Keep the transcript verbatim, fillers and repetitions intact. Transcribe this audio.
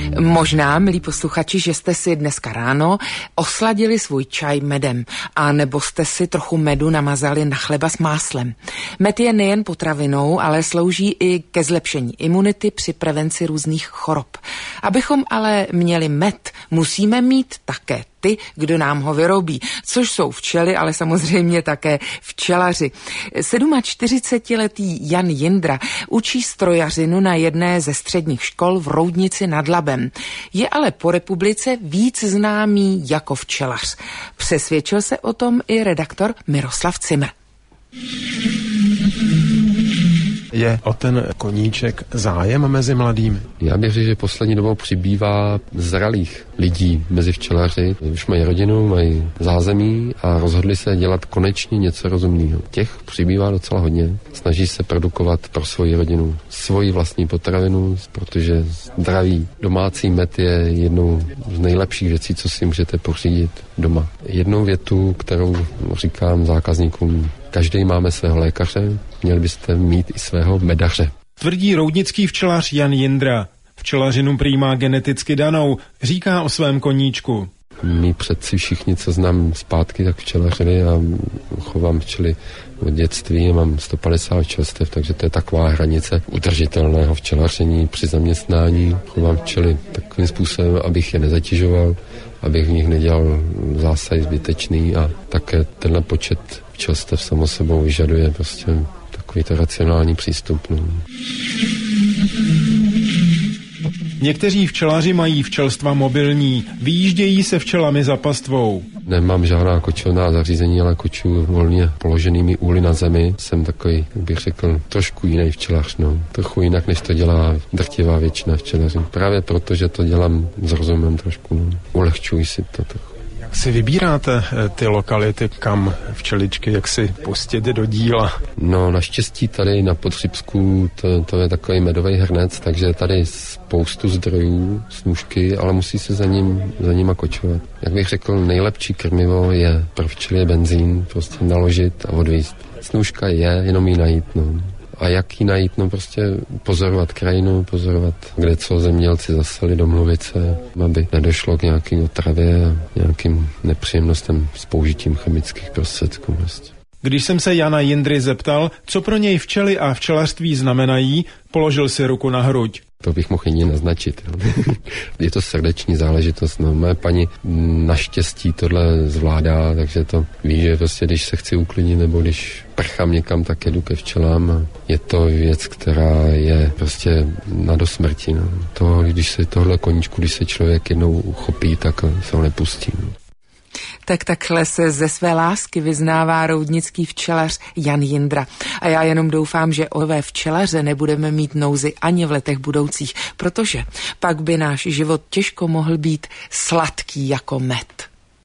Možná, milí posluchači, že jste si dneska ráno osladili svůj čaj medem, a nebo jste si trochu medu namazali na chleba s máslem. Med je nejen potravinou, ale slouží i ke zlepšení imunity při prevenci různých chorob. Abychom ale měli med, musíme mít také ty, kdo nám ho vyrobí, což jsou včely, ale samozřejmě také včelaři. čtyřicetisedmiletý Jan Jindra učí strojařinu na jedné ze středních škol v Roudnici nad Labem. Je ale po republice víc známý jako včelař. Přesvědčil se o tom i redaktor Miroslav Cimr. Je o ten koníček zájem mezi mladými? Já bych řekl, že poslední dobou přibývá zralých lidí mezi včelaři. Už mají rodinu, mají zázemí a rozhodli se dělat konečně něco rozumného. Těch přibývá docela hodně. Snaží se produkovat pro svoji rodinu svoji vlastní potravinu, protože zdravý domácí med je jednou z nejlepších věcí, co si můžete pořídit doma. Jednou větu, kterou říkám zákazníkům: každý máme svého lékaře, měli byste mít i svého medaře. Tvrdí roudnický včelař Jan Jindra. Včelařinu prý má geneticky danou, říká o svém koníčku. My předci všichni, co znám zpátky, tak včelařili a chovám včely od dětství, mám sto padesát včelstev, takže to je taková hranice udržitelného včelaření při zaměstnání. Chovám včely takovým způsobem, abych je nezatěžoval, abych v nich nedělal zásahy zbytečný, a také tenhle počet včelstev samo sebou vyžaduje prostě takový to racionální přístup. No. Někteří včelaři mají včelstva mobilní, vyjíždějí se včelami za pastvou. Nemám žádná kočovná zařízení, ale kočuju volně položenými úly na zemi. Jsem takový, jak bych řekl, trošku jiný včelař. No. Trochu jinak, než to dělá drtivá většina včelařů. Právě proto, že to dělám s rozumem trošku. No. Ulehčuji si to trochu. Jak si vybíráte ty lokality, kam včeličky, jak si pustit do díla? No, naštěstí tady na Podřibsku to, to je takový medový hrnec, takže tady spoustu zdrojů, snůžky, ale musí se za ním, za nima kočovat. Jak bych řekl, nejlepší krmivo je pro včely benzín, prostě naložit a odvízt. Snůžka je, jenom ji najít, no. A jak ji najít? No prostě pozorovat krajinu, pozorovat, kde co zemědělci zaseli, domluvit se, aby nedošlo k nějaký otravě a nějakým nepříjemnostem s použitím chemických prostředků. Prostě. Když jsem se Jana Jindry zeptal, co pro něj včely a včelařství znamenají, položil si ruku na hruď. To bych mohl jedině naznačit. Je to srdeční záležitost. No. Moje paní naštěstí tohle zvládá, takže to ví, že prostě když se chci uklidnit nebo když prchám někam, tak jedu ke včelám. A je to věc, která je prostě na dosmrti. No. To, když se tohle koníčku, když se člověk jednou uchopí, tak se ho nepustí. No. Tak takhle se ze své lásky vyznává roudnický včelař Jan Jindra. A já jenom doufám, že ové včelaře nebudeme mít nouzi ani v letech budoucích, protože pak by náš život těžko mohl být sladký jako med.